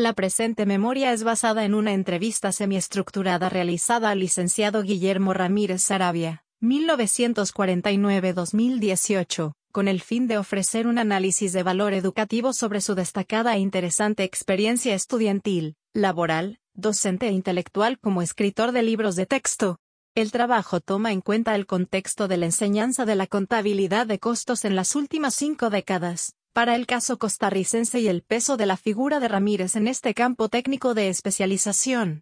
La presente memoria es basada en una entrevista semiestructurada realizada al licenciado Guillermo Ramírez Sarabia, 1949-2018, con el fin de ofrecer un análisis de valor educativo sobre su destacada e interesante experiencia estudiantil, laboral, docente e intelectual como escritor de libros de texto. El trabajo toma en cuenta el contexto de la enseñanza de la contabilidad de costos en las últimas 5 décadas, para el caso costarricense y el peso de la figura de Ramírez en este campo técnico de especialización.